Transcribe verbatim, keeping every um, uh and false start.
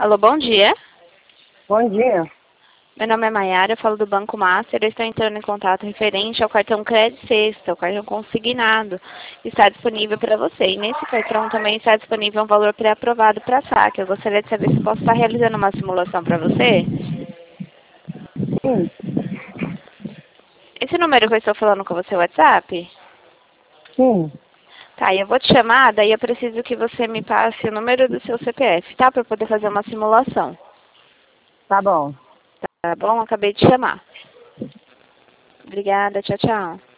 Alô, bom dia. Bom dia. Meu nome é Maiara, eu falo do Banco Master. Eu estou entrando em contato referente ao cartão Crédito Sexta, o cartão consignado. Está disponível para você. E nesse cartão também está disponível um valor pré-aprovado para saque. Eu gostaria de saber se posso estar realizando uma simulação para você. Sim, Esse número que eu estou falando com você é o WhatsApp? sim, Tá, eu vou te chamar, daí eu preciso que você me passe o número do seu C P F, tá? Para poder fazer uma simulação. tá bom. Tá bom? Acabei de chamar. Obrigada, tchau, tchau.